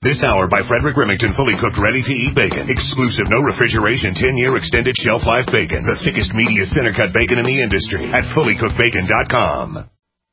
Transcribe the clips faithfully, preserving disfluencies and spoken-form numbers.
This hour by Frederick Remington, fully cooked, ready-to-eat bacon. Exclusive, no refrigeration, ten-year extended shelf life bacon. The thickest, meatiest, center-cut bacon in the industry at fully cooked bacon dot com.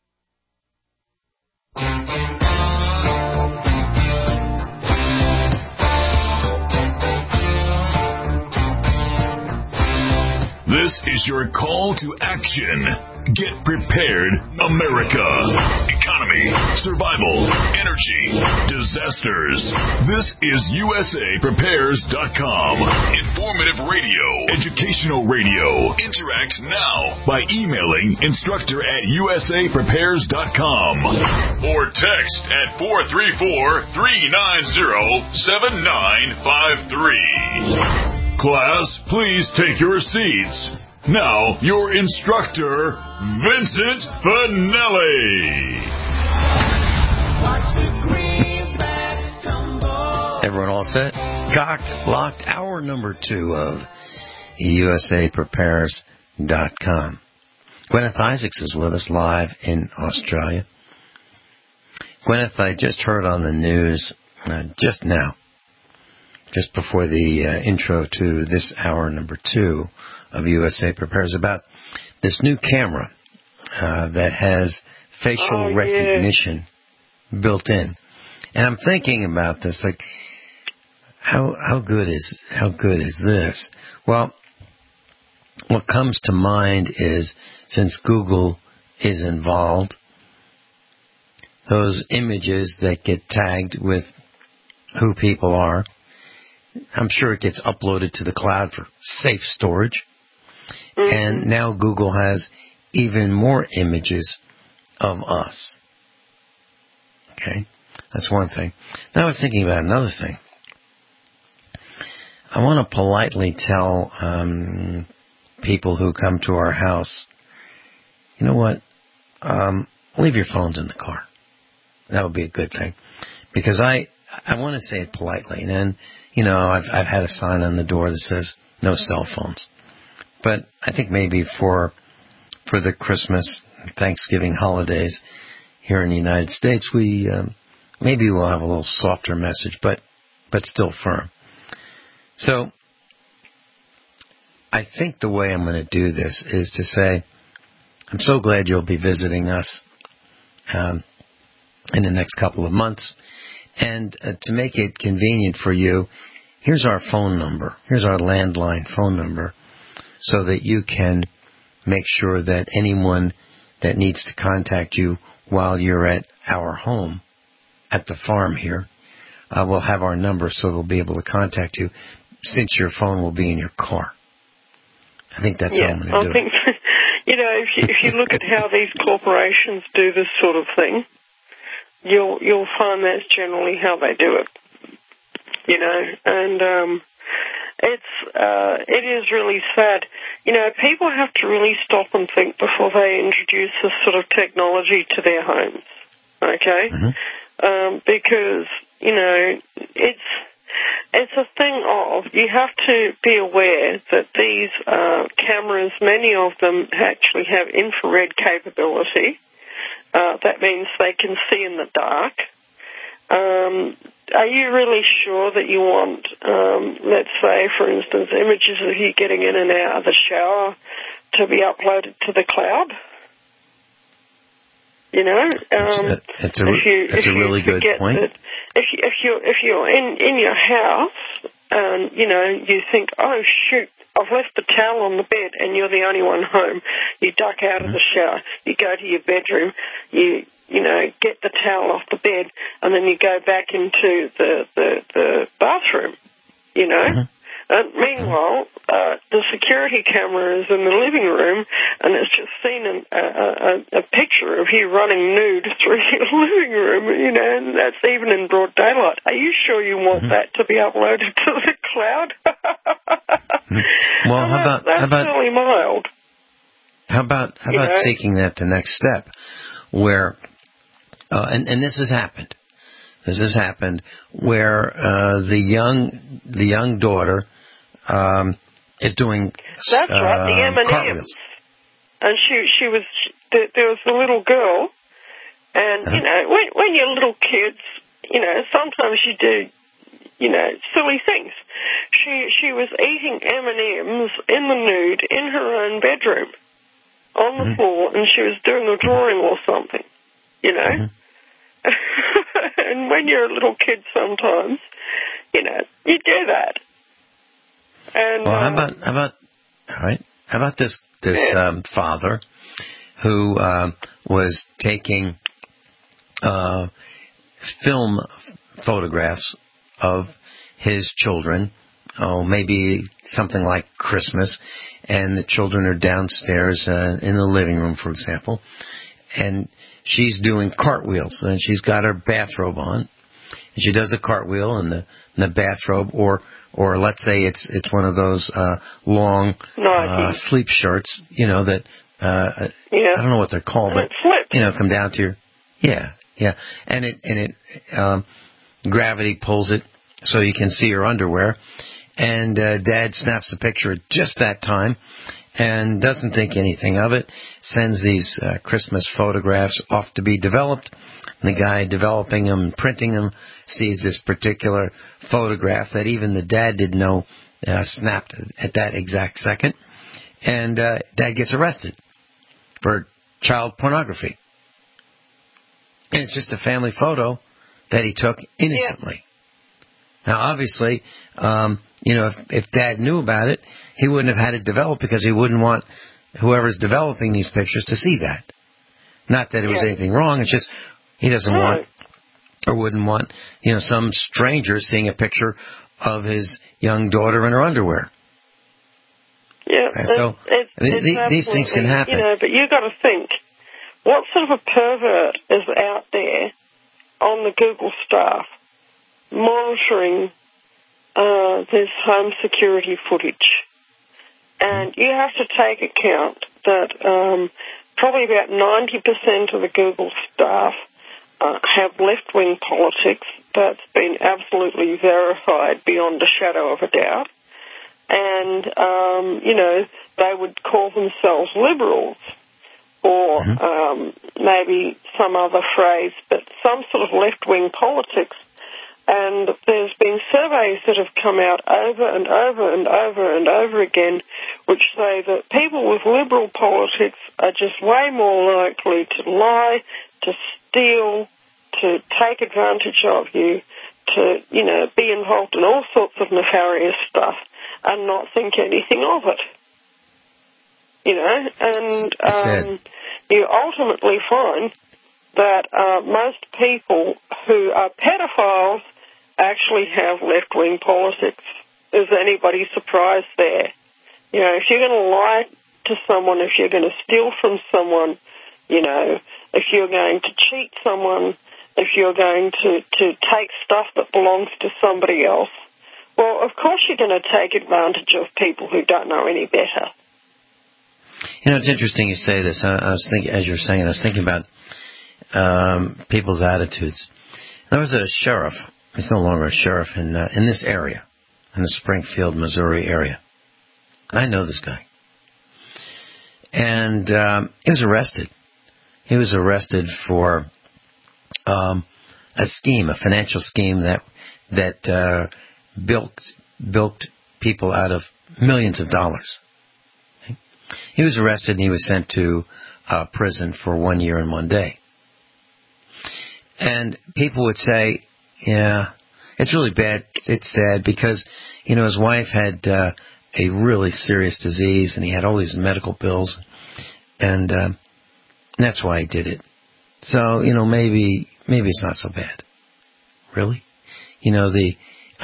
This is your call to action. Get prepared, America. Economy, survival, energy, disasters. This is U S A Prepares dot com. Informative radio, educational radio. Interact now by emailing instructor at U S A Prepares dot com or text at four three four, three nine zero, seven nine five three. Class, please take your seats. Now, your instructor, Vincent Finelli. Everyone all set? Cocked, locked, hour number two of U S A Prepares dot com. Gwyneth Isaacs is with us live in Australia. Gwyneth, I just heard on the news uh, just now, just before the uh, intro to this hour number two of U S A Prepares, about this new camera uh, that has facial oh, recognition yeah. built in. And I'm thinking about this, like, how how good is how good is this? Well, what comes to mind is, since Google is involved, those images that get tagged with who people are, I'm sure it gets uploaded to the cloud for safe storage. Mm-hmm. And now Google has even more images of us. Okay? That's one thing. Now I was thinking about another thing. I want to politely tell um, people who come to our house, you know what? Um, leave your phones in the car. That would be a good thing. Because I I want to say it politely. And then, you know, I've I've had a sign on the door that says no cell phones. But I think maybe for for the Christmas, Thanksgiving holidays here in the United States, we um, maybe we'll have a little softer message, but but still firm. So I think the way I'm going to do this is to say, I'm so glad you'll be visiting us um, in the next couple of months. And uh, to make it convenient for you, here's our phone number. Here's our landline phone number, so that you can make sure that anyone that needs to contact you while you're at our home at the farm here uh, will have our number, so they'll be able to contact you, since your phone will be in your car. I think that's yeah, how I'm going to do I think, it. You know, if you, if you look at how these corporations do this sort of thing, you'll you'll find that's generally how they do it. You know, and um, it's uh, it is really sad. You know, people have to really stop and think before they introduce this sort of technology to their homes. Okay, mm-hmm. um, because you know it's. It's a thing of, you have to be aware that these uh, cameras, many of them actually have infrared capability. Uh, that means they can see in the dark. Um, are you really sure that you want, um, let's say, for instance, images of you getting in and out of the shower to be uploaded to the cloud? You know, um, it's a, it's a, you, it's a really good point. That if you, if you if you're in, in your house and you know you think, oh shoot, I've left the towel on the bed, and you're the only one home, you duck out mm-hmm. of the shower, you go to your bedroom, you you know get the towel off the bed, and then you go back into the the, the bathroom. You know. Mm-hmm. And meanwhile, uh, the security camera is in the living room, and it's just seen an, a, a, a picture of you running nude through your living room, you know, and that's even in broad daylight. Are you sure you want mm-hmm. that to be uploaded to the cloud? Well, how about... That's how about, really mild. How about, how about know? taking that to the next step, where, uh, and, and this has happened, This has happened where uh, the young the young daughter um, is doing That's uh, right, the M and M's. And she she was there was a little girl, and uh-huh. you know when when you're little kids, you know, sometimes you do, you know, silly things. She she was eating M and M's in the nude in her own bedroom on the mm-hmm. floor, and she was doing a drawing or something, you know. Mm-hmm. And when you're a little kid sometimes, you know, you do that. And, well, how um, about, how about, all right, how about this, this yeah. um, father who um, was taking uh, film photographs of his children, oh, maybe something like Christmas, and the children are downstairs uh, in the living room, for example, and she's doing cartwheels, and she's got her bathrobe on, and she does a cartwheel in the, in the bathrobe, or or let's say it's it's one of those uh, long uh, sleep shirts, you know, that, uh, yeah. I don't know what they're called, and but, it flips. you know, come down to your, yeah, yeah, and it, and it, um, gravity pulls it so you can see her underwear, and uh, Dad snaps a picture at just that time, and doesn't think anything of it, sends these uh, Christmas photographs off to be developed. And the guy developing them, printing them, sees this particular photograph that even the dad didn't know uh, snapped at that exact second. And uh, Dad gets arrested for child pornography. And it's just a family photo that he took innocently. Yeah. Now, obviously, um, you know, if, if Dad knew about it, he wouldn't have had it developed because he wouldn't want whoever's developing these pictures to see that. Not that it was yeah. anything wrong. It's just he doesn't no. want or wouldn't want, you know, some stranger seeing a picture of his young daughter in her underwear. Yeah, right, so it's, I mean, it's these, these things can happen. You know, but you've got to think, what sort of a pervert is out there on the Google staff monitoring uh, this home security footage? And you have to take account that um, probably about ninety percent of the Google staff uh, have left-wing politics. That's been absolutely verified beyond a shadow of a doubt. And, um, you know, they would call themselves liberals or mm-hmm. um, maybe some other phrase, but some sort of left-wing politics. And there's been surveys that have come out over and over and over and over again which say that people with liberal politics are just way more likely to lie, to steal, to take advantage of you, to, you know, be involved in all sorts of nefarious stuff and not think anything of it. You know, and um, you ultimately find that uh, most people who are pedophiles actually have left-wing politics. Is anybody surprised there? You know, if you're going to lie to someone, if you're going to steal from someone, you know, if you're going to cheat someone, if you're going to, to take stuff that belongs to somebody else, well, of course you're going to take advantage of people who don't know any better. You know, it's interesting you say this. I, I was thinking, as you were saying, I was thinking about um, people's attitudes. There was a sheriff. He's no longer a sheriff in uh, in this area, in the Springfield, Missouri area. I know this guy. And um, he was arrested. He was arrested for um, a scheme, a financial scheme that that uh, bilked, bilked people out of millions of dollars. Okay? He was arrested and he was sent to uh, prison for one year and one day. And people would say, yeah, it's really bad. It's sad because, you know, his wife had uh, a really serious disease and he had all these medical bills, and uh, that's why he did it. So, you know, maybe maybe it's not so bad. Really? You know, the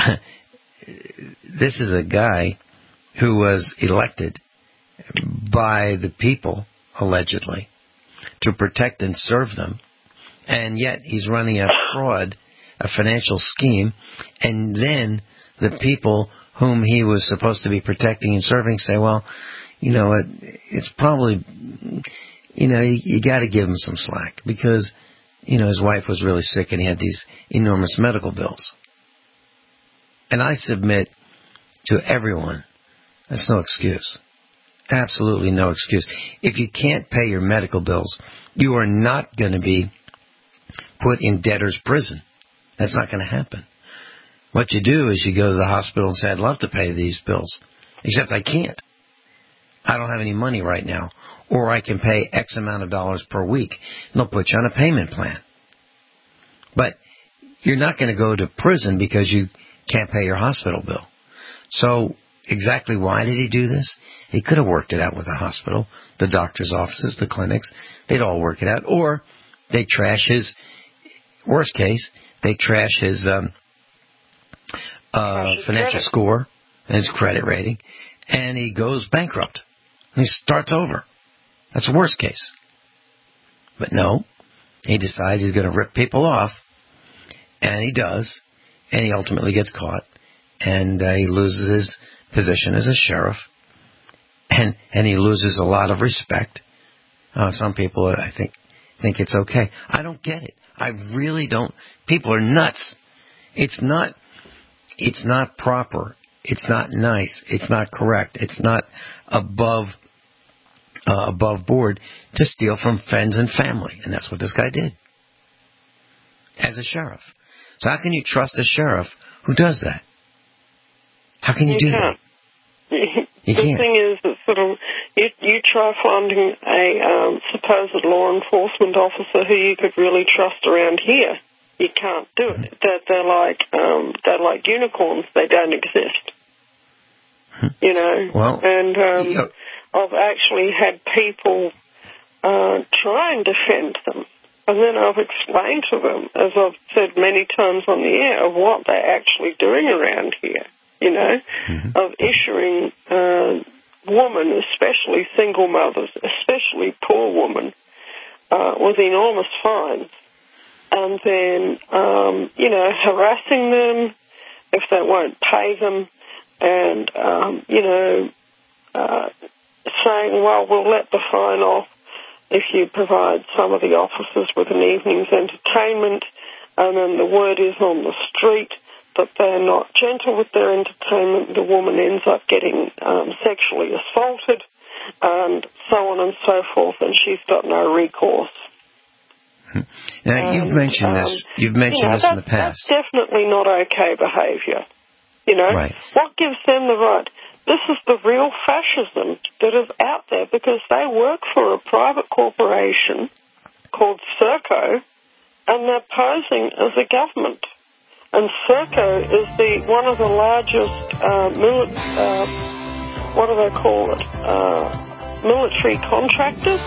this is a guy who was elected by the people, allegedly, to protect and serve them, and yet he's running a fraud, a financial scheme, and then the people whom he was supposed to be protecting and serving say, well, you know, it, it's probably, you know, you, you got to give him some slack because, you know, his wife was really sick and he had these enormous medical bills. And I submit to everyone, that's no excuse. Absolutely no excuse. If you can't pay your medical bills, you are not going to be put in debtor's prison. That's not going to happen. What you do is you go to the hospital and say, I'd love to pay these bills, except I can't. I don't have any money right now. Or I can pay X amount of dollars per week. And they'll put you on a payment plan. But you're not going to go to prison because you can't pay your hospital bill. So exactly why did he do this? He could have worked it out with the hospital, the doctor's offices, the clinics. They'd all work it out. Or they trash his, worst case, they trash his um, uh, financial score and his credit rating, and he goes bankrupt. And he starts over. That's the worst case. But no, he decides he's going to rip people off, and he does, and he ultimately gets caught, and uh, he loses his position as a sheriff, and and he loses a lot of respect. Uh, some people, I think, think it's okay. I don't get it. I really don't. People are nuts. It's not. It's not proper. It's not nice. It's not correct. It's not above uh, above board to steal from friends and family, and that's what this guy did as a sheriff. So how can you trust a sheriff who does that? How can you, you do can't. that? You the can't. thing is that sort of you, you try finding a um, supposed law enforcement officer who you could really trust around here. You can't do it. They're, they're like um, they're like unicorns. They don't exist. You know. Well, and um, you know, I've actually had people uh, try and defend them, and then I've explained to them, as I've said many times on the air, of what they're actually doing around here. You know, mm-hmm. of issuing uh, women, especially single mothers, especially poor women, uh, with enormous fines. And then, um, you know, harassing them if they won't pay them, and, um, you know, uh, saying, well, we'll let the fine off if you provide some of the officers with an evening's entertainment, and then the word is on the street that they're not gentle with their entertainment. The woman ends up getting um, sexually assaulted, and so on and so forth, and she's got no recourse. Now, you've mentioned um, this. You've mentioned you know, this in the past. That's definitely not okay behaviour. You know, right. What gives them the right? This is the real fascism that is out there because they work for a private corporation called Serco, and they're posing as a government. And Serco is the one of the largest uh, mili- uh, what do they call it? Uh, military contractors.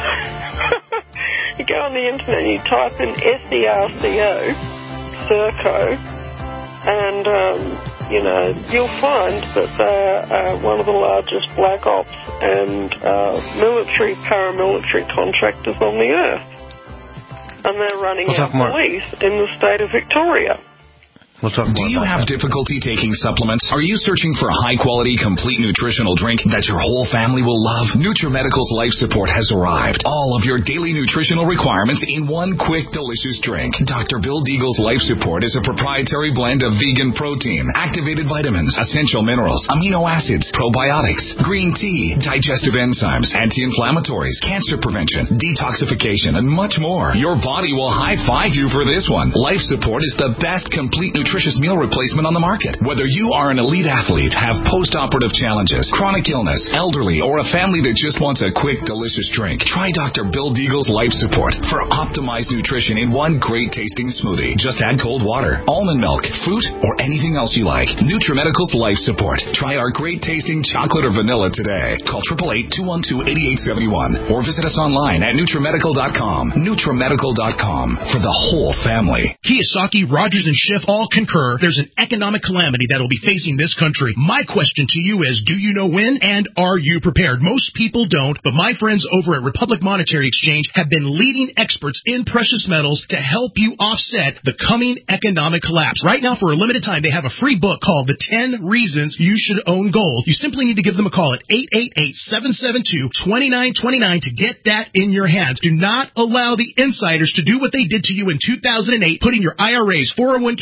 You go on the internet and you type in S E R C O, Serco, and, um, you know, you'll find that they're uh, one of the largest black ops and uh, military, paramilitary contractors on the earth. And they're running we'll our police in the state of Victoria. We'll talk more Do you about have that. difficulty taking supplements? Are you searching for a high-quality, complete nutritional drink that your whole family will love? NutriMedical's Life Support has arrived. All of your daily nutritional requirements in one quick, delicious drink. Doctor Bill Deagle's Life Support is a proprietary blend of vegan protein, activated vitamins, essential minerals, amino acids, probiotics, green tea, digestive enzymes, anti-inflammatories, cancer prevention, detoxification, and much more. Your body will high-five you for this one. Life Support is the best complete nutrition nutritious meal replacement on the market. Whether you are an elite athlete, have post-operative challenges, chronic illness, elderly, or a family that just wants a quick, delicious drink, try Doctor Bill Deagle's Life Support for optimized nutrition in one great-tasting smoothie. Just add cold water, almond milk, fruit, or anything else you like. NutriMedical's Life Support. Try our great-tasting chocolate or vanilla today. Call eight eight eight, two one two, eight eight seven one or visit us online at NutriMedical dot com. NutriMedical dot com for the whole family. Kiyosaki, Rogers, and Schiff all concur there's an economic calamity that will be facing this country. My question to you is, do you know when, and are you prepared? Most people don't, but my friends over at Republic Monetary Exchange have been leading experts in precious metals to help you offset the coming economic collapse. Right now, for a limited time, they have a free book called The ten Reasons You Should Own Gold. You simply need to give them a call at eight eight eight, seven seven two, two nine two nine to get that in your hands. Do not allow the insiders to do what they did to you in two thousand eight, putting your I R As, four oh one k's, and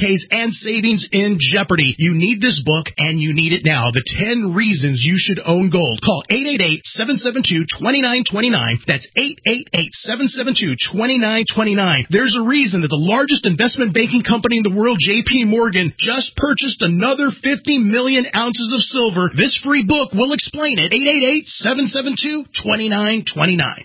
and savings in jeopardy. You need this book, and you need it now. The ten Reasons You Should Own Gold. Call eight eight eight, seven seven two, two nine two nine. That's eight eight eight, seven seven two, two nine two nine. There's a reason that the largest investment banking company in the world, J P Morgan, just purchased another fifty million ounces of silver. This free book will explain it. eight eight eight, seven seven two, two nine two nine.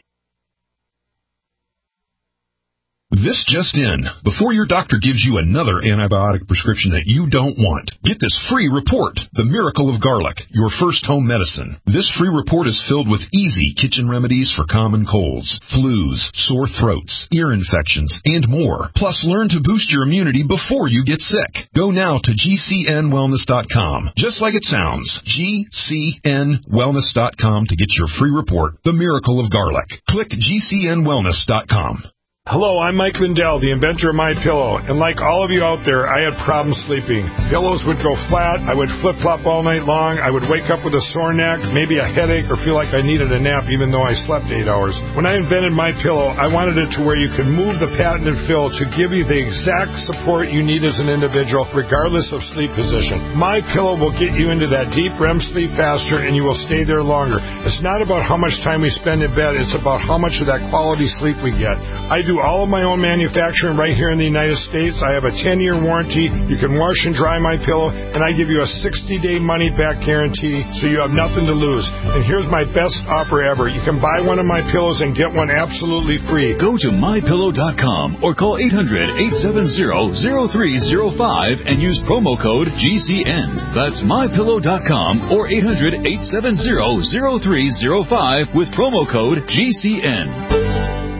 This just in. Before your doctor gives you another antibiotic prescription that you don't want, get this free report, The Miracle of Garlic, your first home medicine. This free report is filled with easy kitchen remedies for common colds, flus, sore throats, ear infections, and more. Plus, learn to boost your immunity before you get sick. Go now to G C N wellness dot com. Just like it sounds, G C N wellness dot com to get your free report, The Miracle of Garlic. Click G C N wellness dot com. Hello, I'm Mike Lindell, the inventor of MyPillow, and like all of you out there, I had problems sleeping. Pillows would go flat, I would flip-flop all night long, I would wake up with a sore neck, maybe a headache, or feel like I needed a nap even though I slept eight hours. When I invented MyPillow, I wanted it to where you could move the patented fill to give you the exact support you need as an individual, regardless of sleep position. MyPillow will get you into that deep R E M sleep faster, and you will stay there longer. It's not about how much time we spend in bed, it's about how much of that quality sleep we get. I do all of my own manufacturing right here in the United States. I have a ten-year warranty. You can wash and dry my pillow, and I give you a sixty-day money-back guarantee, so you have nothing to lose. And here's my best offer ever. You can buy one of my pillows and get one absolutely free. Go to my pillow dot com or call eight hundred, eight seven zero, zero three zero five and use promo code G C N. That's my pillow dot com or eight hundred, eight seven zero, zero three zero five with promo code G C N.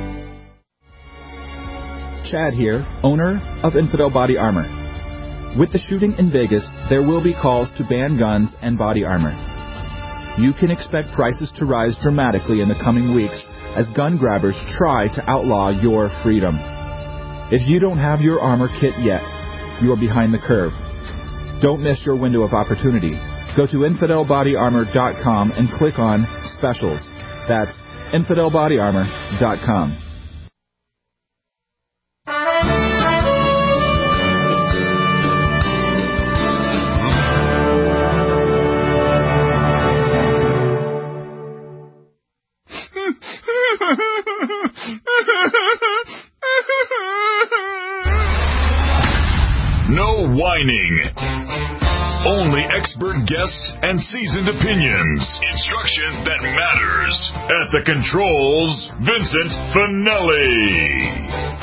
Chad here, owner of Infidel Body Armor. With the shooting in Vegas, there will be calls to ban guns and body armor. You can expect prices to rise dramatically in the coming weeks as gun grabbers try to outlaw your freedom. If you don't have your armor kit yet, you are behind the curve. Don't miss your window of opportunity. Go to infidel body armor dot com and click on Specials. That's infidel body armor dot com. No whining. Only expert guests and seasoned opinions. Instruction that matters. At the controls, Vincent Finelli.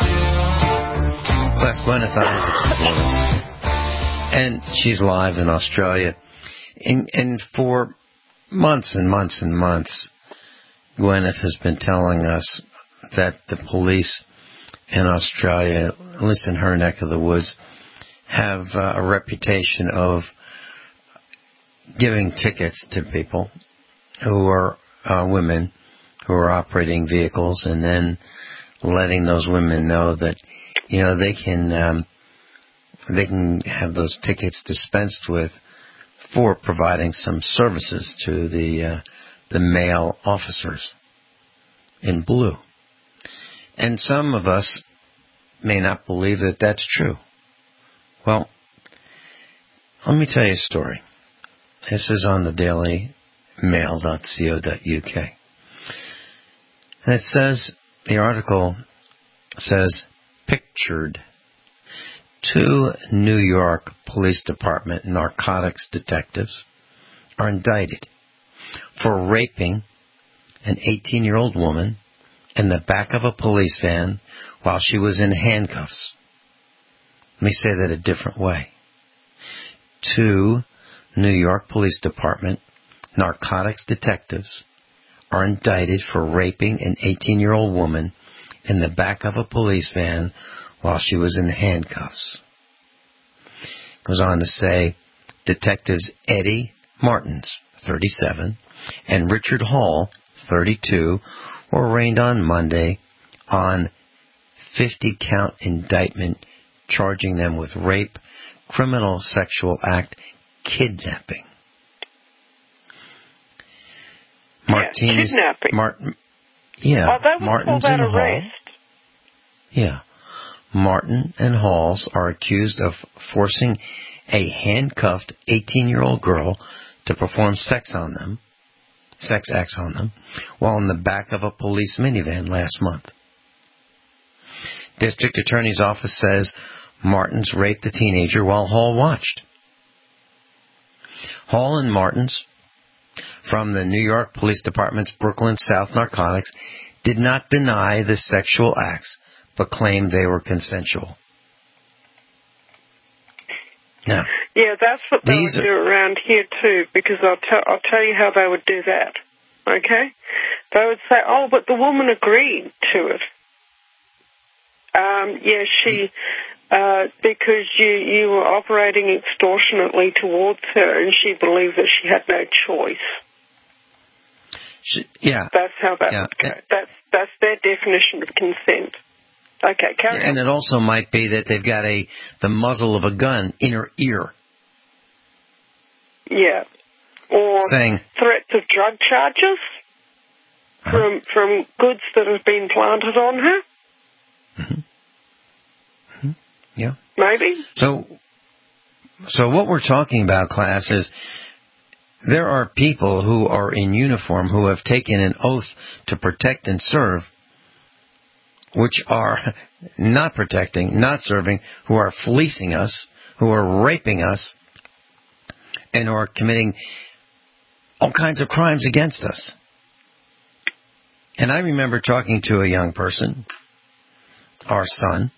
Class Gwyneth Isaacs, and she's live in Australia. And, and for months and months and months, Gwyneth has been telling us that the police in Australia, at least in her neck of the woods, have uh, a reputation of giving tickets to people who are uh, women who are operating vehicles, and then letting those women know that, you know, they can um, they can have those tickets dispensed with for providing some services to the uh, the male officers in blue. And some of us may not believe that that's true. Well, let me tell you a story. This is on the daily mail dot co dot U K. And it says, the article says, pictured. Two New York Police Department narcotics detectives are indicted for raping an eighteen-year-old woman in the back of a police van while she was in handcuffs. Let me say that a different way. Two New York Police Department narcotics detectives are indicted for raping an eighteen-year-old woman in the back of a police van while she was in handcuffs. Goes on to say, Detectives Eddie Martins, thirty-seven, and Richard Hall, thirty-two, were arraigned on Monday on fifty-count indictment charging them with rape, criminal sexual act, kidnapping. Martinez, kidnapping. Martin, yeah, Oh, that would Martins call that and arrest. Hall. Yeah, Martin and Halls are accused of forcing a handcuffed eighteen-year-old girl to perform sex on them, sex acts on them, while in the back of a police minivan last month. District Attorney's Office says Martins raped the teenager while Hall watched. Hall and Martins, from the New York Police Department's Brooklyn South Narcotics, did not deny the sexual acts, but claimed they were consensual. Now, yeah, that's what they would are, do around here too, because I'll tell I'll tell you how they would do that. Okay, they would say, "Oh, but the woman agreed to it." Um, yeah, she uh, because you you were operating extortionately towards her, and she believed that she had no choice. She, yeah, that's how that yeah. would go. That's that's their definition of consent. Okay, carry yeah, on. And it also might be that they've got a the muzzle of a gun in her ear. Yeah, or saying threats of drug charges uh-huh. from from goods that have been planted on her. Mm-hmm. Mm-hmm. Yeah, maybe. So, so what we're talking about, class, is there are people who are in uniform who have taken an oath to protect and serve, which are not protecting, not serving, who are fleecing us, who are raping us, and who are committing all kinds of crimes against us. And I remember talking to a young person, our son,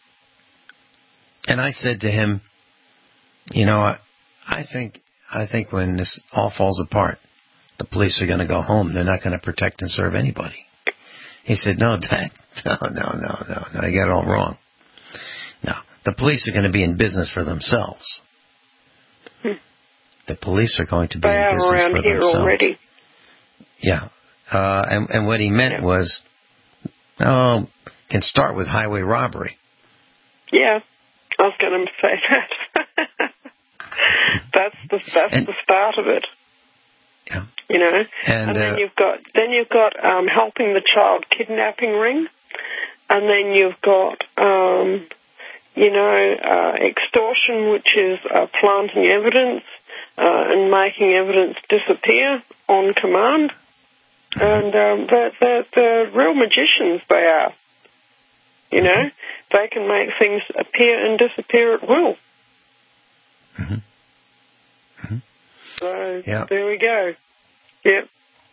and I said to him, you know, I, I think I think when this all falls apart, the police are going to go home. They're not going to protect and serve anybody. He said, no, Dad, no, no, no, no, no, you got it all wrong. No, the police are going to be in business for themselves. Hmm. The police are going to be they in business around for here themselves. Already. Yeah, uh, and, and what he meant yeah. was, oh, can start with highway robbery. Yeah, I was going to say that. that's the that's and, the start of it. Yeah. You know, and, and then uh, you've got then you've got um, helping the child kidnapping ring, and then you've got um, you know uh, extortion, which is uh, planting evidence uh, and making evidence disappear on command, mm-hmm. and um, they're, they're, they're real magicians. They are. You know, mm-hmm. they can make things appear and disappear at will. Mm-hmm. Mm-hmm. So yeah. there we go. Yep.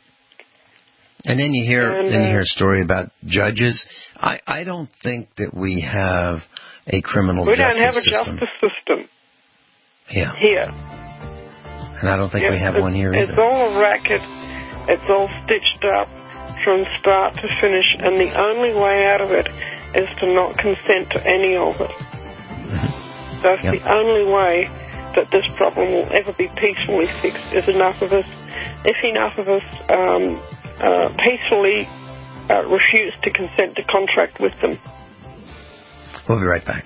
And then you hear and, then you uh, hear a story about judges. I, I don't think that we have a criminal we justice don't have a system. justice system. Yeah. Here. And I don't think yep. we have it's, one here it's either. It's all a racket. It's all stitched up from start to finish, and the only way out of it is to not consent to any of it. Mm-hmm. That's yep. the only way that this problem will ever be peacefully fixed, is enough of us, if enough of us um, uh, peacefully uh, refuse to consent to contract with them. We'll be right back.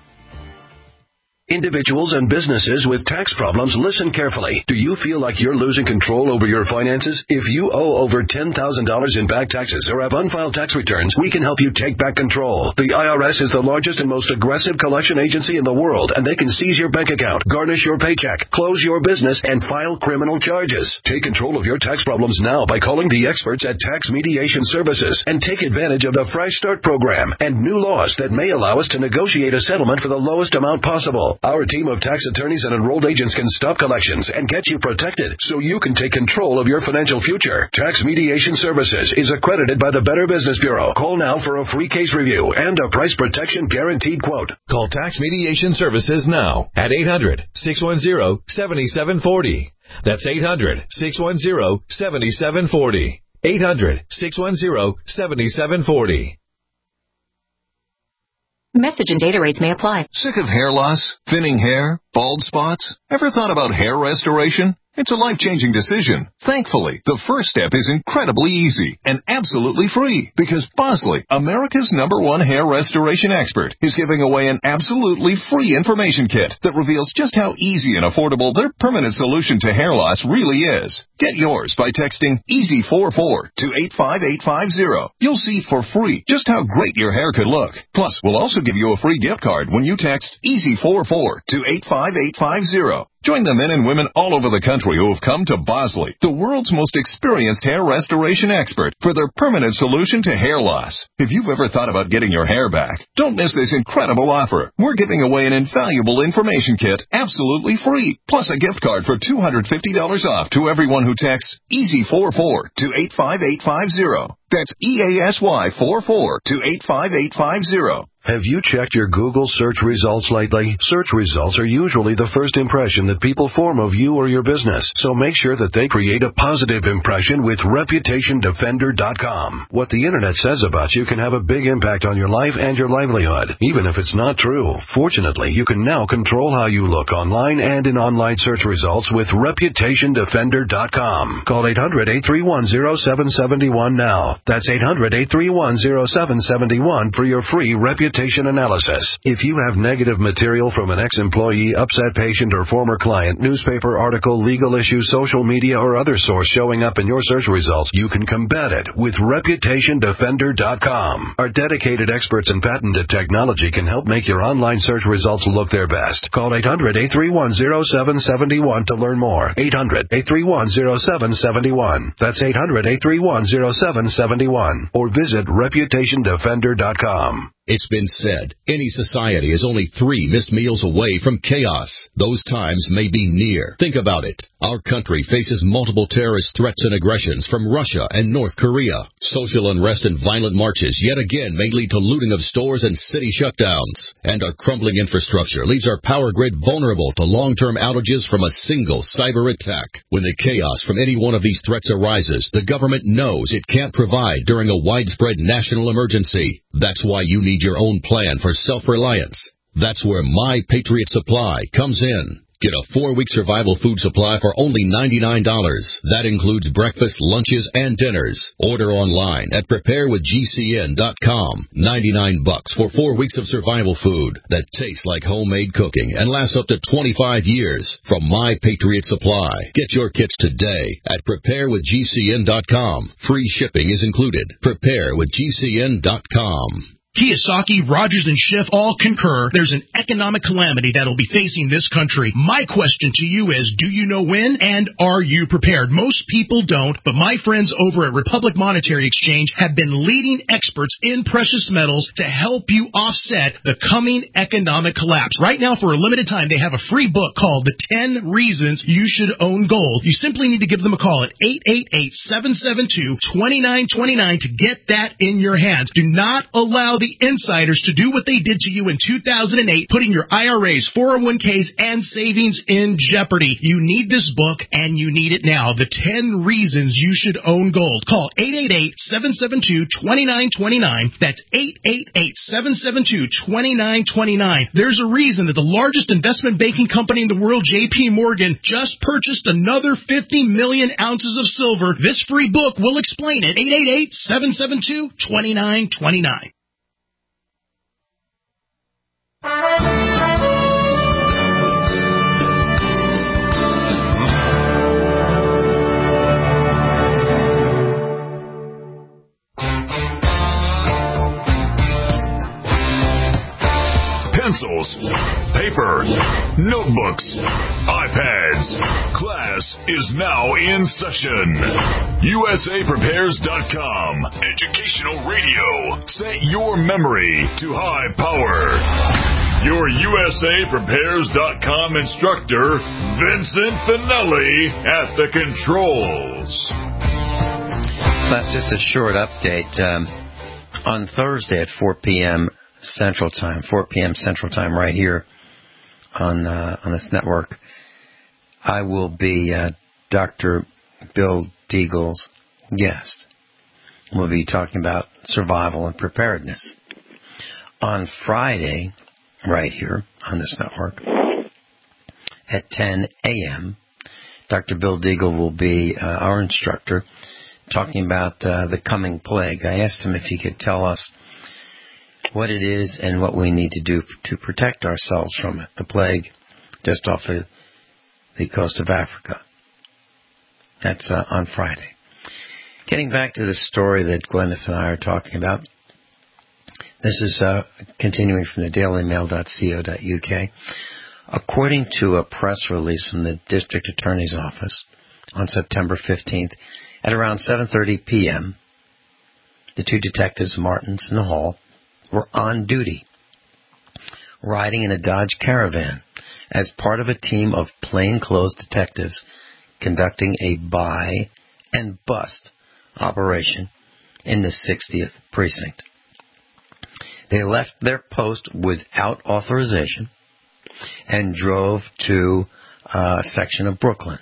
Individuals and businesses with tax problems, listen carefully. Do you feel like you're losing control over your finances? If you owe over ten thousand dollars in back taxes or have unfiled tax returns, we can help you take back control. The I R S is the largest and most aggressive collection agency in the world, and they can seize your bank account, garnish your paycheck, close your business, and file criminal charges. Take control of your tax problems now by calling the experts at Tax Mediation Services and take advantage of the Fresh Start program and new laws that may allow us to negotiate a settlement for the lowest amount possible. Our team of tax attorneys and enrolled agents can stop collections and get you protected so you can take control of your financial future. Tax Mediation Services is accredited by the Better Business Bureau. Call now for a free case review and a price protection guaranteed quote. Call Tax Mediation Services now at eight hundred, six one zero, seven seven four zero. That's eight hundred, six one zero, seven seven four zero. eight hundred, six one zero, seven seven four zero. Message and data rates may apply. Sick of hair loss, thinning hair, Bald spots? Ever thought about hair restoration? It's a life-changing decision. Thankfully, the first step is incredibly easy and absolutely free because Bosley, America's number one hair restoration expert, is giving away an absolutely free information kit that reveals just how easy and affordable their permanent solution to hair loss really is. Get yours by texting easy four four to eight five eight five zero. You'll see for free just how great your hair could look. Plus, we'll also give you a free gift card when you text easy four four to eight five eight five zero. Join the men and women all over the country who have come to Bosley, the world's most experienced hair restoration expert, for their permanent solution to hair loss. If you've ever thought about getting your hair back, don't miss this incredible offer. We're giving away an invaluable information kit absolutely free, plus a gift card for two hundred fifty dollars off to everyone who texts easy four four to eight five eight five zero. That's E A S Y four four to eight five eight five zero. Have you checked your Google search results lately? Search results are usually the first impression that people form of you or your business, so make sure that they create a positive impression with reputation defender dot com. What the internet says about you can have a big impact on your life and your livelihood, even if it's not true. Fortunately, you can now control how you look online and in online search results with reputation defender dot com. Call eight hundred eight three one zero seven seven one now. That's eight hundred eight three one zero seven seven one for your free reputation analysis. If you have negative material from an ex-employee, upset patient, or former client, newspaper article, legal issue, social media, or other source showing up in your search results, you can combat it with reputation defender dot com. Our dedicated experts in patented technology can help make your online search results look their best. Call eight hundred eight three one zero seven seven one to learn more. eight hundred eight three one zero seven seven one. That's eight hundred eight three one zero seven seven one. Or visit reputation defender dot com. It's been said, any society is only three missed meals away from chaos. Those times may be near. Think about it. Our country faces multiple terrorist threats and aggressions from Russia and North Korea. Social unrest and violent marches yet again may lead to looting of stores and city shutdowns. And our crumbling infrastructure leaves our power grid vulnerable to long-term outages from a single cyber attack. When the chaos from any one of these threats arises, the government knows it can't provide during a widespread national emergency. That's why you need your own plan for self-reliance. That's where My Patriot Supply comes in. Get a four-week survival food supply for only ninety-nine dollars. That includes breakfast, lunches, and dinners. Order online at prepare with G C N dot com. ninety-nine bucks for four weeks of survival food that tastes like homemade cooking and lasts up to twenty-five years from My Patriot Supply. Get your kits today at prepare with G C N dot com. Free shipping is included. prepare with G C N dot com. Kiyosaki, Rogers, and Schiff all concur there's an economic calamity that'll be facing this country. My question to you is, do you know when, and are you prepared? Most people don't, but my friends over at Republic Monetary Exchange have been leading experts in precious metals to help you offset the coming economic collapse. Right now, for a limited time, they have a free book called The ten Reasons You Should Own Gold. You simply need to give them a call at eight eight eight, seven seven two, two nine two nine to get that in your hands. Do not allow the insiders to do what they did to you in two thousand eight, putting your I R As, four oh one k's, and savings in jeopardy. You need this book, and you need it now. The ten Reasons You Should Own Gold. Call eight eight eight, seven seven two, two nine two nine. That's eight eight eight, seven seven two, two nine two nine. There's a reason that the largest investment banking company in the world, J P Morgan, just purchased another fifty million ounces of silver. This free book will explain it. eight eight eight, seven seven two, two nine two nine. Pencils, paper, notebooks, iPads. Class is now in session. U S A Prepares dot com. Educational radio. Set your memory to high power. Your U S A Prepares dot com instructor, Vincent Finelli, at the controls. That's just a short update. Um, on Thursday at four p.m. Central Time, four p.m. Central Time, right here on uh, on this network, I will be uh, Doctor Bill Deagle's guest. We'll be talking about survival and preparedness. On Friday, right here on this network, at ten a.m. Doctor Bill Deagle will be uh, our instructor, talking about uh, the coming plague. I asked him if he could tell us what it is and what we need to do to protect ourselves from it, the plague just off the, the coast of Africa. That's uh, on Friday. Getting back to the story that Gwyneth and I are talking about, this is uh, continuing from the daily mail dot co dot U K. According to a press release from the District Attorney's Office on September fifteenth, at around seven thirty p.m., the two detectives, Martins and Hall, were on duty, riding in a Dodge Caravan as part of a team of plainclothes detectives conducting a buy and bust operation in the sixtieth Precinct. They left their post without authorization and drove to a section of Brooklyn.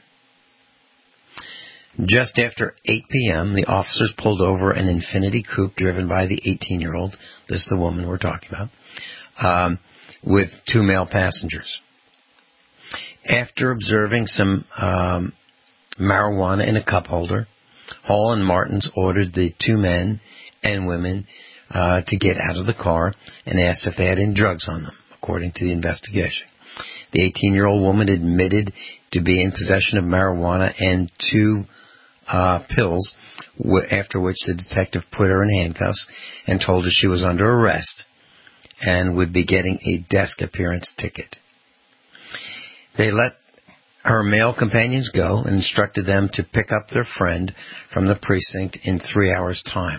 Just after eight p.m., the officers pulled over an Infiniti coupe driven by the eighteen-year-old, this is the woman we're talking about, um, with two male passengers. After observing some um, marijuana in a cup holder, Hall and Martins ordered the two men and women uh, to get out of the car and asked if they had any drugs on them, according to the investigation. The eighteen-year-old woman admitted to be in possession of marijuana and two uh, pills, after which the detective put her in handcuffs and told her she was under arrest and would be getting a desk appearance ticket. They let her male companions go and instructed them to pick up their friend from the precinct in three hours' time.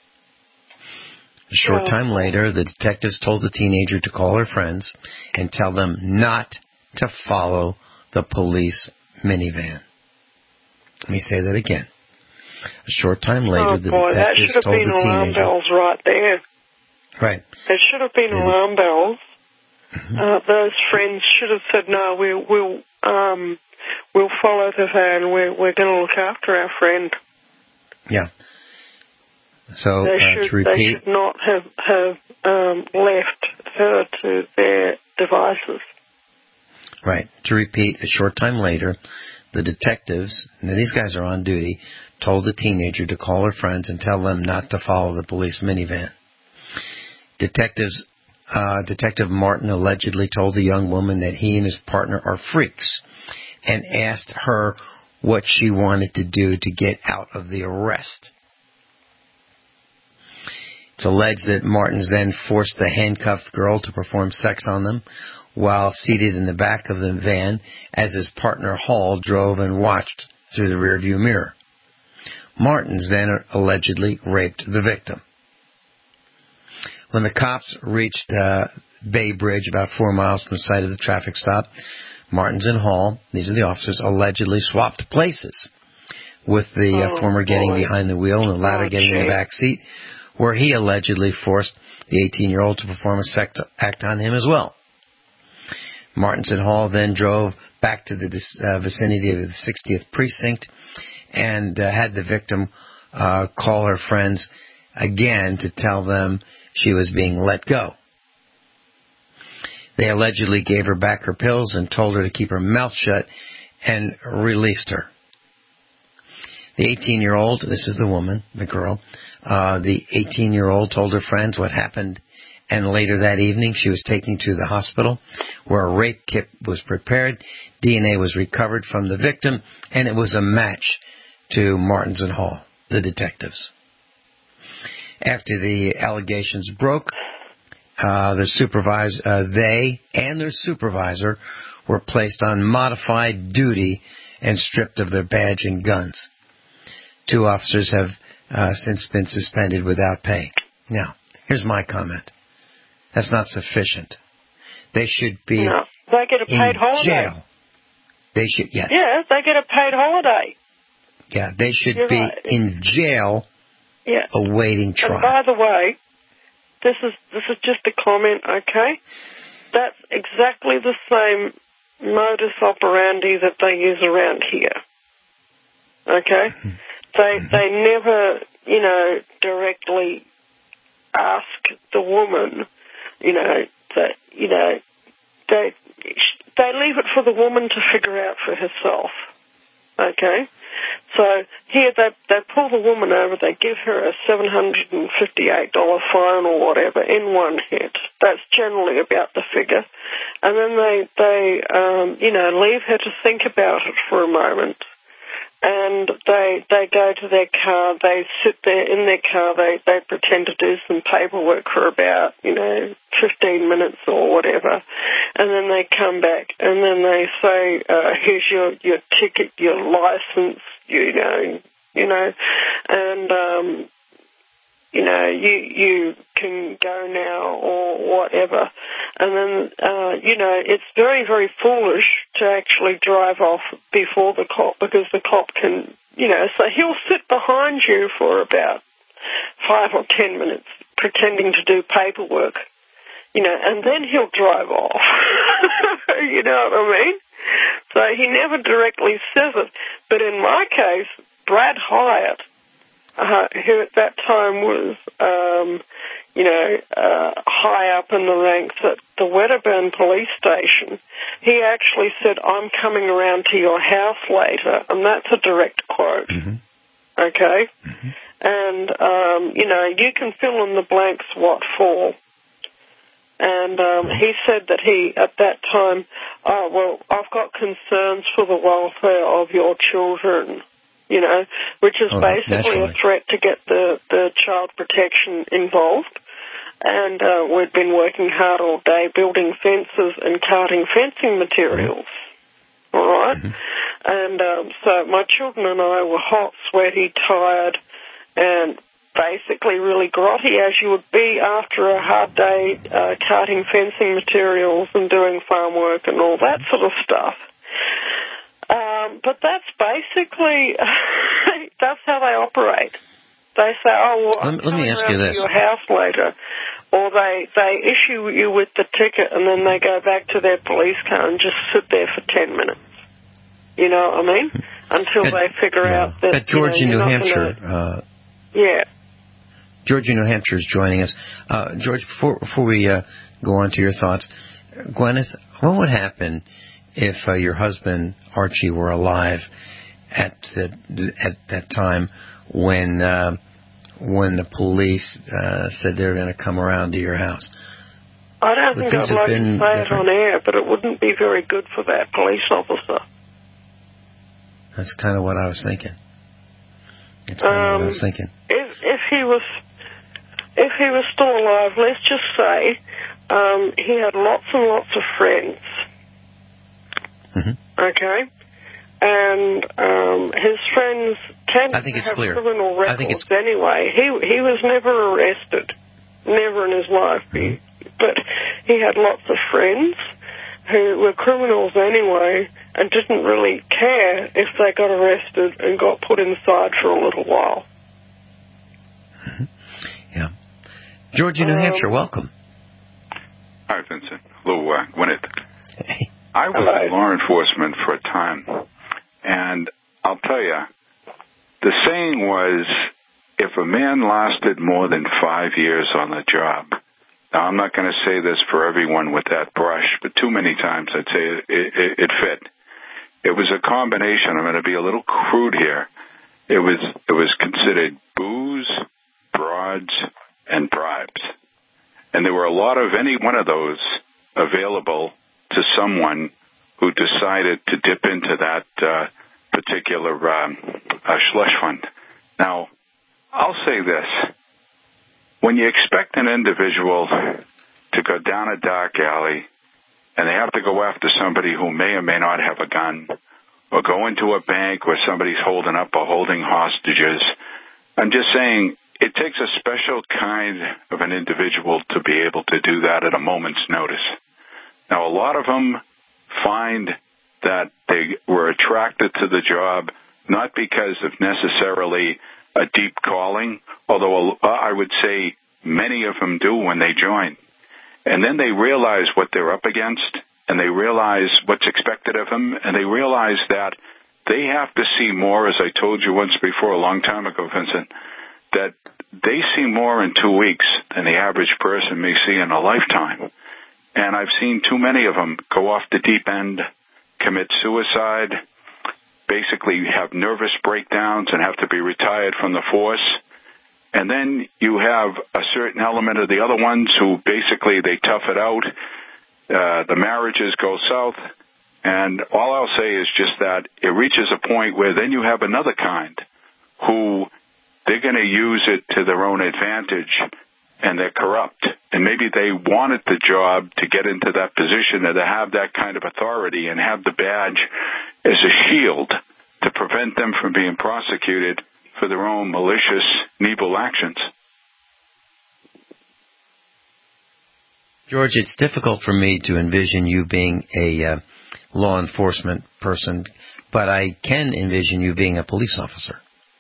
A short time later, the detectives told the teenager to call her friends and tell them not to follow the police minivan. Let me say that again. A short time later, oh, the boy, detectives that should have told been the alarm teenager... bells right there. Right. There should have been They alarm bells. Mm-hmm. Uh, those friends should have said, no, we'll, we'll, um, we'll follow the van. We're, we're going to look after our friend. Yeah. So, they uh, should, to repeat... They should not have, have um, left her to their devices. Right. To repeat, a short time later, the detectives, now these guys are on duty, told the teenager to call her friends and tell them not to follow the police minivan. Detectives, uh, Detective Martin allegedly told the young woman that he and his partner are freaks and asked her what she wanted to do to get out of the arrest. It's alleged that Martins then forced the handcuffed girl to perform sex on them while seated in the back of the van as his partner Hall drove and watched through the rearview mirror. Martins then allegedly raped the victim. When the cops reached uh, Bay Bridge, about four miles from the site of the traffic stop, Martins and Hall, these are the officers, allegedly swapped places, with the uh, oh, former boy. getting behind the wheel and the latter oh, getting geez. in the back seat, where he allegedly forced the eighteen-year-old to perform a sex act on him as well. Martins and Hall then drove back to the uh, vicinity of the sixtieth Precinct and uh, had the victim uh, call her friends again to tell them she was being let go. They allegedly gave her back her pills and told her to keep her mouth shut and released her. The eighteen-year-old, this is the woman, the girl, uh, the eighteen-year-old told her friends what happened, and later that evening she was taken to the hospital where a rape kit was prepared, D N A was recovered from the victim, and it was a match to Martins and Hall, the detectives. After the allegations broke, uh, the supervisor, uh, they and their supervisor were placed on modified duty and stripped of their badge and guns. Two officers have uh, since been suspended without pay. Now, here's my comment. That's not sufficient. They should be no, they get a paid in holiday. jail. They should, yes. Yeah, they get a paid holiday. Yeah, they should You're be right. in jail yeah. awaiting trial. And by the way, this is this is just a comment, okay? That's exactly the same modus operandi that they use around here. Okay? Mm-hmm. They mm-hmm. they never, you know, directly ask the woman, you know, that, you know, they they leave it for the woman to figure out for herself. Okay? So here they they pull the woman over, they give her a seven hundred fifty-eight dollars fine or whatever in one hit. That's generally about the figure. And then they, they um, you know, leave her to think about it for a moment. And they they go to their car, they sit there in their car, they, they pretend to do some paperwork for about, you know, fifteen minutes or whatever. And then they come back and then they say, uh, here's your, your ticket, your license, you know, you know, and, um, you know, you you can go now or whatever. And then, uh, you know, it's very, very foolish to actually drive off before the cop because the cop can, you know, so he'll sit behind you for about five or ten minutes pretending to do paperwork, you know, and then he'll drive off. You know what I mean? So he never directly says it. But in my case, Brad Hyatt, Uh, who at that time was, um, you know, uh, high up in the ranks at the Wedderburn police station, he actually said, I'm coming around to your house later, and that's a direct quote. Mm-hmm. Okay? Mm-hmm. And, um, you know, you can fill in the blanks what for. And um, he said that he, at that time, oh, well, I've got concerns for the welfare of your children. You know, which is oh, basically naturally. a threat to get the, the child protection involved. And uh, we've been working hard all day building fences and carting fencing materials. Mm-hmm. All right? Mm-hmm. And um, so my children and I were hot, sweaty, tired, and basically really grotty, as you would be after a hard day uh, carting fencing materials and doing farm work and all that sort of stuff. Um, but that's basically, that's how they operate. They say, oh, well, I'm let, let me ask you this. To your house later. Or they, they issue you with the ticket and then they go back to their police car and just sit there for ten minutes. You know what I mean? Until at, they figure yeah. out that, at George you know, in New Hampshire. Gonna, uh, yeah. George in New Hampshire is joining us. Uh, George, before, before we uh, go on to your thoughts, Gwyneth, what would happen if uh, your husband Archie were alive at the, at that time when uh, when the police uh, said they were going to come around to your house? I don't Would think I'd like to say different? it on air, but it wouldn't be very good for that police officer. That's kind of what I was thinking. That's kind um, of what I was thinking. If, if he was if he was still alive, let's just say um, he had lots and lots of friends. Mm-hmm. Okay, and um, his friends tend I think to it's have clear. criminal records I think it's... anyway. He he was never arrested, never in his life. Mm-hmm. He, but he had lots of friends who were criminals anyway, and didn't really care if they got arrested and got put inside for a little while. Mm-hmm. Yeah, George in New um, Hampshire, welcome. Hi, Vincent. Hello, uh, Gwyneth. Hey. I was in law enforcement for a time, and I'll tell you, the saying was, if a man lasted more than five years on the job, now I'm not going to say this for everyone with that brush, but too many times I'd say it, it, it fit. It was a combination. I'm going to be a little crude here. It was it was considered booze, broads, and bribes. And there were a lot of any one of those available to someone who decided to dip into that uh, particular um, uh, slush fund. Now, I'll say this. When you expect an individual to go down a dark alley and they have to go after somebody who may or may not have a gun, or go into a bank where somebody's holding up or holding hostages, I'm just saying it takes a special kind of an individual to be able to do that at a moment's notice. Now, a lot of them find that they were attracted to the job not because of necessarily a deep calling, although I would say many of them do when they join. And then they realize what they're up against, and they realize what's expected of them, and they realize that they have to see more, as I told you once before a long time ago, Vincent, that they see more in two weeks than the average person may see in a lifetime. And I've seen too many of them go off the deep end, commit suicide, basically have nervous breakdowns and have to be retired from the force. And then you have a certain element of the other ones who basically they tough it out. Uh, the marriages go south. And all I'll say is just that it reaches a point where then you have another kind who they're going to use it to their own advantage, and they're corrupt. And maybe they wanted the job to get into that position, or to have that kind of authority and have the badge as a shield to prevent them from being prosecuted for their own malicious and evil actions. George, it's difficult for me to envision you being a uh, law enforcement person, but I can envision you being a police officer.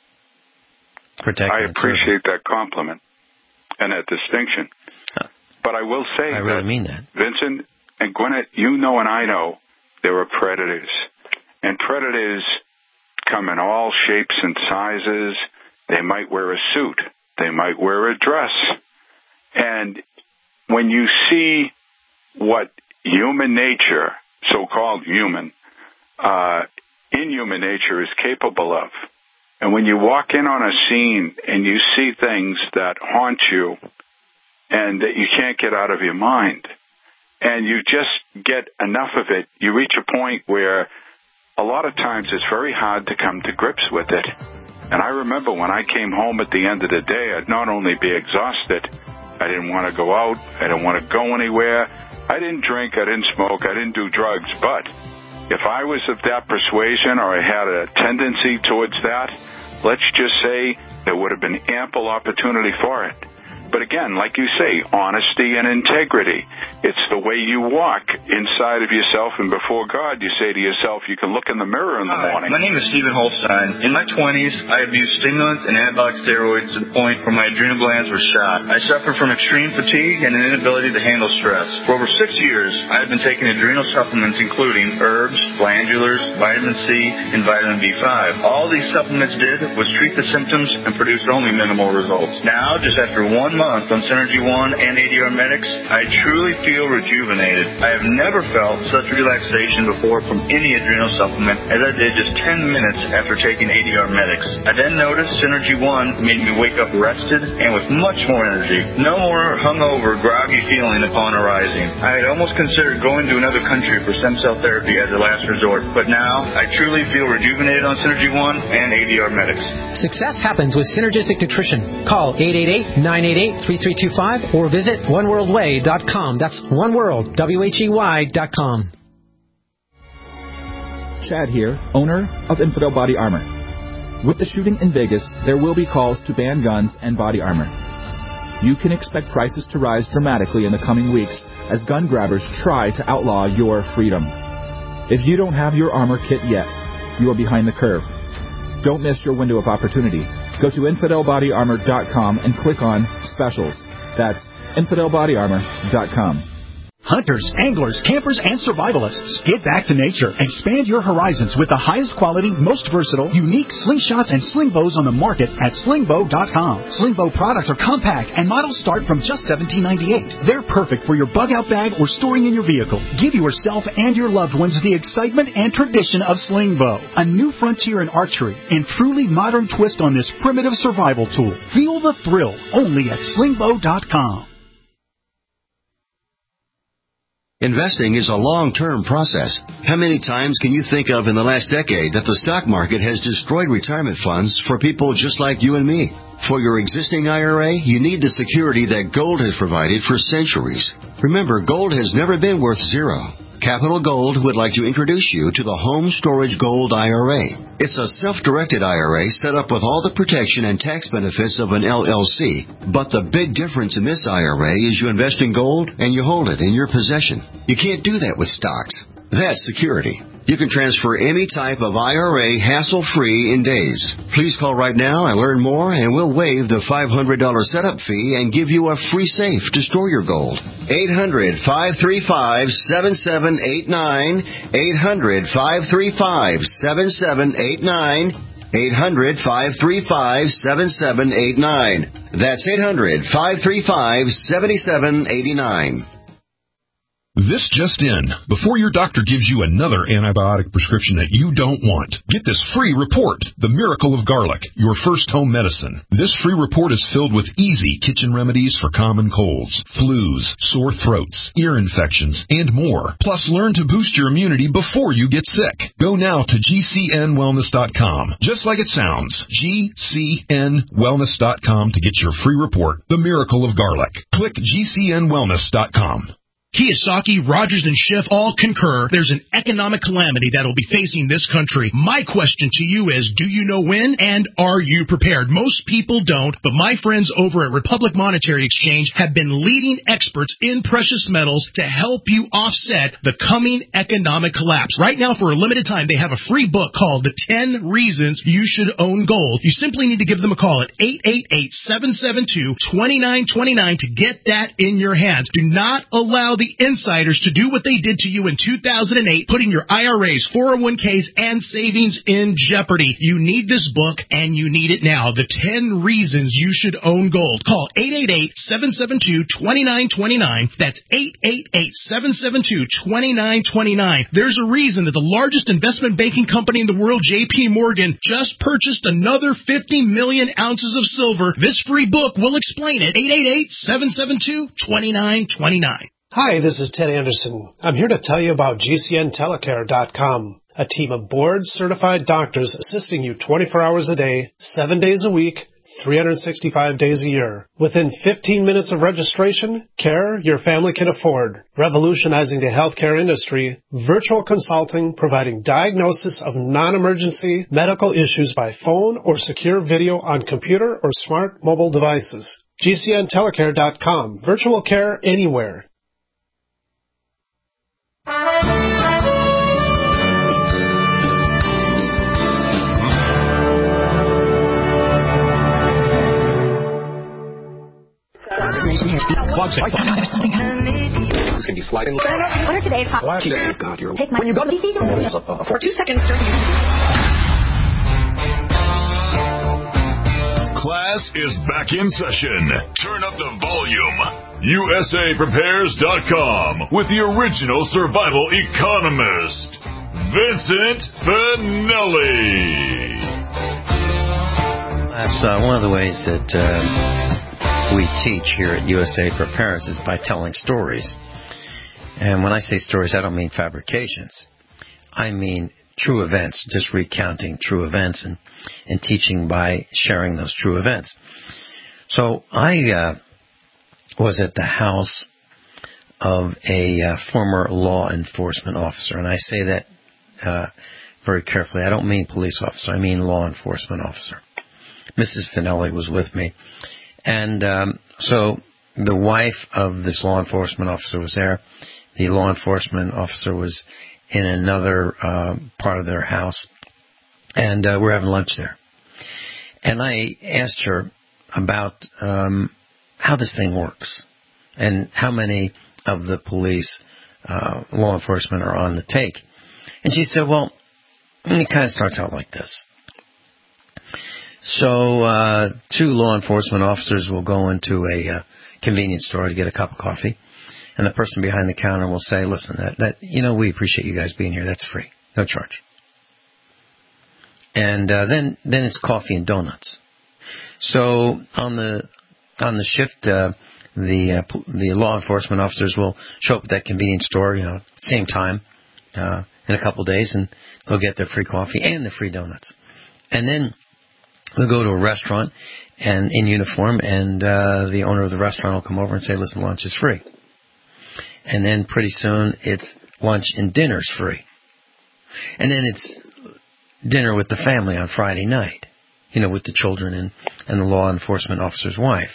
Protecting I appreciate that compliment and that distinction. Huh. But I will say I really that, mean that. Vincent and Gwyneth, you know and I know there are predators. And predators come in all shapes and sizes. They might wear a suit. They might wear a dress. And when you see what human nature, so-called human, uh, inhuman nature is capable of, and when you walk in on a scene and you see things that haunt you and that you can't get out of your mind, and you just get enough of it, you reach a point where a lot of times it's very hard to come to grips with it. And I remember when I came home at the end of the day, I'd not only be exhausted, I didn't want to go out, I didn't want to go anywhere, I didn't drink, I didn't smoke, I didn't do drugs, but if I was of that persuasion or I had a tendency towards that, let's just say there would have been ample opportunity for it. But again, like you say, honesty and integrity. It's the way you walk inside of yourself, and before God, you say to yourself, you can look in the mirror in the Hi, morning. My name is Stephen Holstein. In my twenties, I abused stimulants and anabolic steroids to the point where my adrenal glands were shot. I suffered from extreme fatigue and an inability to handle stress. For over six years, I have been taking adrenal supplements including herbs, glandulars, vitamin C, and vitamin B five. All these supplements did was treat the symptoms and produced only minimal results. Now, just after one month on Synergy One and A D R Medics, I truly feel rejuvenated. I have never felt such relaxation before from any adrenal supplement as I did just ten minutes after taking A D R Medics. I then noticed Synergy One made me wake up rested and with much more energy. No more hungover, groggy feeling upon arising. I had almost considered going to another country for stem cell therapy as a last resort, but now I truly feel rejuvenated on Synergy One and A D R Medics. Success happens with Synergistic Nutrition. Call eight eight eight, nine eight eight, three three two five or visit one world way dot com. That's one world, W H E Y dot com. Chad here, owner of Infidel Body Armor. With the shooting in Vegas, there will be calls to ban guns and body armor. You can expect prices to rise dramatically in the coming weeks as gun grabbers try to outlaw your freedom. If you don't have your armor kit yet, you are behind the curve. Don't miss your window of opportunity. Go to infidel body armor dot com and click on Specials. That's infidel body armor dot com. Hunters, anglers, campers, and survivalists, get back to nature. Expand your horizons with the highest quality, most versatile, unique slingshots and sling bows on the market at sling bow dot com. Sling bow products are compact and models start from just seventeen ninety-eight. They're perfect for your bug-out bag or storing in your vehicle. Give yourself and your loved ones the excitement and tradition of sling bow, a new frontier in archery and truly modern twist on this primitive survival tool. Feel the thrill only at sling bow dot com. Investing is a long-term process. How many times can you think of in the last decade that the stock market has destroyed retirement funds for people just like you and me? For your existing I R A, you need the security that gold has provided for centuries. Remember, gold has never been worth zero. Capital Gold would like to introduce you to the Home Storage Gold I R A. It's a self-directed I R A set up with all the protection and tax benefits of an L L C. But the big difference in this I R A is you invest in gold and you hold it in your possession. You can't do that with stocks. That's security. You can transfer any type of I R A hassle-free in days. Please call right now and learn more, and we'll waive the five hundred dollars setup fee and give you a free safe to store your gold. eight hundred, five three five, seven seven eight nine. eight hundred, five three five, seven seven eight nine. eight hundred, five three five, seven seven eight nine. That's eight hundred, five three five, seven seven eight nine. This just in. Before your doctor gives you another antibiotic prescription that you don't want, get this free report, The Miracle of Garlic, your first home medicine. This free report is filled with easy kitchen remedies for common colds, flus, sore throats, ear infections, and more. Plus, learn to boost your immunity before you get sick. Go now to G C N wellness dot com. Just like it sounds, G C N wellness dot com to get your free report, The Miracle of Garlic. Click G C N wellness dot com. Kiyosaki, Rogers, and Schiff all concur there's an economic calamity that will be facing this country. My question to you is, do you know when, and are you prepared? Most people don't, but my friends over at Republic Monetary Exchange have been leading experts in precious metals to help you offset the coming economic collapse. Right now, for a limited time, they have a free book called The ten Reasons You Should Own Gold. You simply need to give them a call at eight eight eight, seven seven two, two nine two nine to get that in your hands. Do not allow the insiders to do what they did to you in two thousand eight, putting your I R As, four oh one k's, and savings in jeopardy. You need this book, and you need it now. The ten Reasons You Should Own Gold. Call eight eight eight, seven seven two, two nine two nine. That's eight eight eight, seven seven two, two nine two nine. There's a reason that the largest investment banking company in the world, J P Morgan, just purchased another fifty million ounces of silver. This free book will explain it. eight eight eight, seven seven two, two nine two nine. Hi, this is Ted Anderson. I'm here to tell you about G C N telecare dot com, a team of board-certified doctors assisting you twenty-four hours a day, seven days a week, three hundred sixty-five days a year. Within fifteen minutes of registration, care your family can afford. Revolutionizing the healthcare industry, virtual consulting providing diagnosis of non-emergency medical issues by phone or secure video on computer or smart mobile devices. G C N telecare dot com. Virtual care anywhere. This is gonna be sliding. What are today's hot? Oh, God, you're. Take my. When you go to the for two seconds. Class is back in session. Turn up the volume. U S A Prepares dot com with the original survival economist, Vincent Finelli. That's uh, one of the ways that uh, we teach here at U S A Prepares is by telling stories. And when I say stories, I don't mean fabrications. I mean true events, just recounting true events and, and teaching by sharing those true events. So I uh, was at the house of a uh, former law enforcement officer, and I say that uh, very carefully. I don't mean police officer, I mean law enforcement officer. Missus Finelli was with me, and um, so the wife of this law enforcement officer was there. The law enforcement officer was in another uh, part of their house, and uh, we're having lunch there. And I asked her about um, how this thing works and how many of the police, uh, law enforcement are on the take. And she said, well, it kind of starts out like this. So uh, two law enforcement officers will go into a uh, convenience store to get a cup of coffee. And the person behind the counter will say, listen, that, that you know, we appreciate you guys being here. That's free. No charge. And uh, then then it's coffee and donuts. So on the on the shift, uh, the uh, the law enforcement officers will show up at that convenience store, you know, same time uh, in a couple of days, and they'll get their free coffee and the free donuts. And then they'll go to a restaurant and in uniform, and uh, the owner of the restaurant will come over and say, listen, lunch is free. And then pretty soon it's lunch and dinner's free. And then it's dinner with the family on Friday night, you know, with the children and, and the law enforcement officer's wife.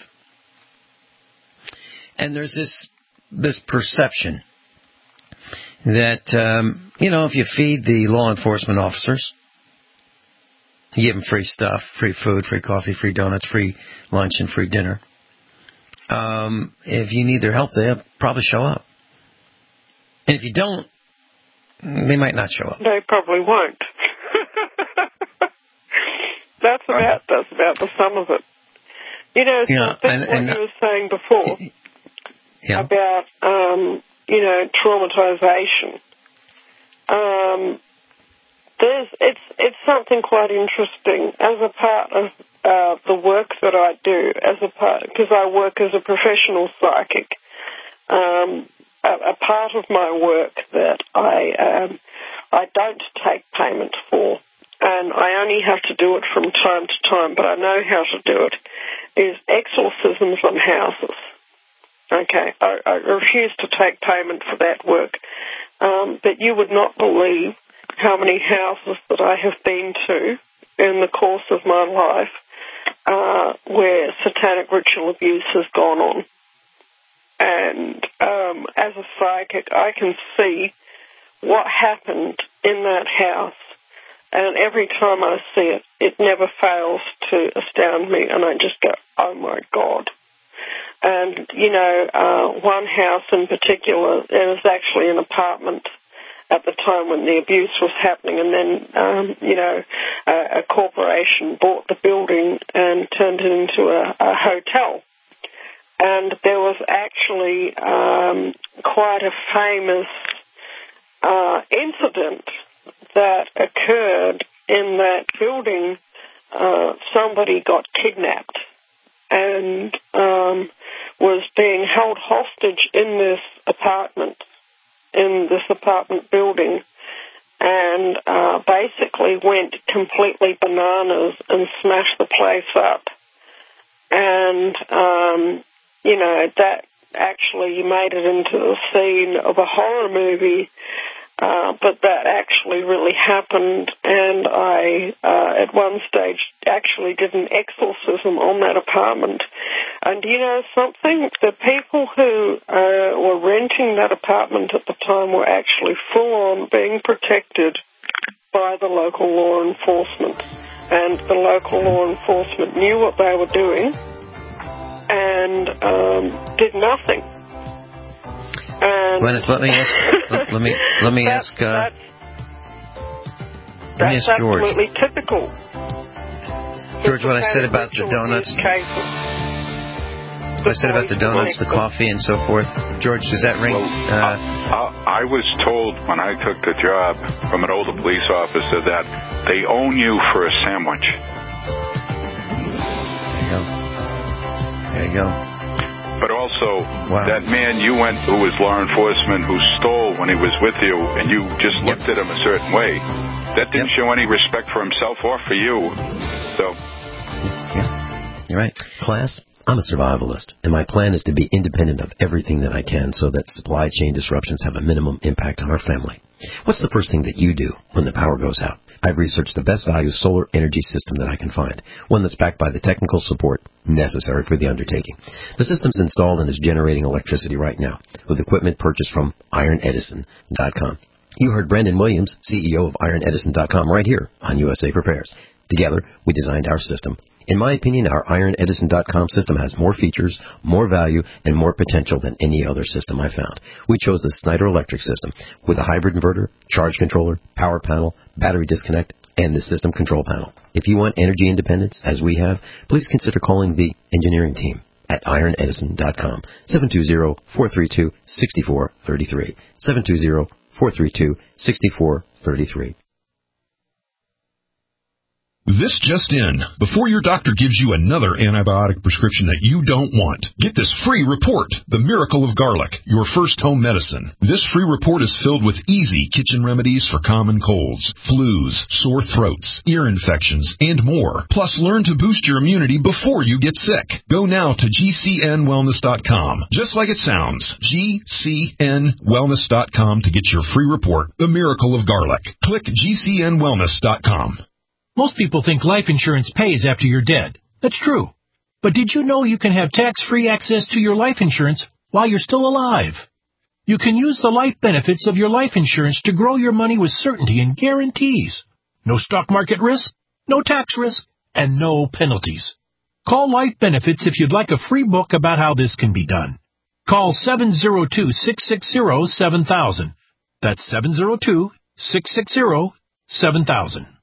And there's this this perception that, um, you know, if you feed the law enforcement officers, you give them free stuff, free food, free coffee, free donuts, free lunch, and free dinner. Um, if you need their help, they'll probably show up. And if you don't, they might not show up. They probably won't. That's about that's about the sum of it. You know, yeah, so I think and, what and, you were saying before yeah. about um, you know, traumatization. Um, there's, it's, it's something quite interesting as a part of uh, the work that I do, as a part, because I work as a professional psychic. Um, a, a part of my work that I, um, I don't take payment for, and I only have to do it from time to time, but I know how to do it, is exorcisms on houses. Okay, I, I refuse to take payment for that work, um, but you would not believe how many houses that I have been to in the course of my life uh, where satanic ritual abuse has gone on. And um, as a psychic, I can see what happened in that house. And every time I see it, it never fails to astound me. And I just go, oh, my God. And, you know, uh, one house in particular, it was actually an apartment at the time when the abuse was happening. And then, um, you know, a, a corporation bought the building and turned it into a, a hotel. And there was actually um, quite a famous uh, incident that occurred in that building. Uh, somebody got kidnapped and um, was being held hostage in this apartment, in this apartment building, and uh, basically went completely bananas and smashed the place up. And, um, you know, that actually made it into the scene of a horror movie. Uh, but that actually really happened, and I, uh, at one stage, actually did an exorcism on that apartment. And you know something? The people who uh, were renting that apartment at the time were actually full-on being protected by the local law enforcement. And the local law enforcement knew what they were doing and um, did nothing. Glennis, let me ask. let, let me let me that's, ask. Uh, that's, let me that's ask George. absolutely typical. George, what I said about the donuts. What I said about the donuts, the coffee, and so forth. George, does that ring? Well, uh, I, I was told when I took the job from an older police officer that they own you for a sandwich. There you go. There you go. But also, wow. that man you went who was law enforcement who stole when he was with you, and you just looked yep. at him a certain way, that didn't yep. show any respect for himself or for you. So, yeah. You're right. Class, I'm a survivalist, and my plan is to be independent of everything that I can so that supply chain disruptions have a minimum impact on our family. What's the first thing that you do when the power goes out? I've researched the best value solar energy system that I can find, one that's backed by the technical support necessary for the undertaking. The system's installed and is generating electricity right now with equipment purchased from Iron Edison dot com. You heard Brandon Williams, C E O of Iron Edison dot com, right here on U S A Prepares. Together, we designed our system. In my opinion, our Iron Edison dot com system has more features, more value, and more potential than any other system I found. We chose the Snyder Electric system with a hybrid inverter, charge controller, power panel, battery disconnect, and the system control panel. If you want energy independence, as we have, please consider calling the engineering team at Iron Edison dot com, seven two zero, four three two, six four three three, seven two zero, four three two, six four three three. This just in. Before your doctor gives you another antibiotic prescription that you don't want, get this free report, The Miracle of Garlic, your first home medicine. This free report is filled with easy kitchen remedies for common colds, flus, sore throats, ear infections, and more. Plus, learn to boost your immunity before you get sick. Go now to G C N wellness dot com. Just like it sounds, G C N wellness dot com to get your free report, The Miracle of Garlic. Click G C N wellness dot com. Most people think life insurance pays after you're dead. That's true. But did you know you can have tax-free access to your life insurance while you're still alive? You can use the life benefits of your life insurance to grow your money with certainty and guarantees. No stock market risk, no tax risk, and no penalties. Call Life Benefits if you'd like a free book about how this can be done. Call seven zero two, six six zero, seven thousand. That's seven zero two, six six zero, seven thousand.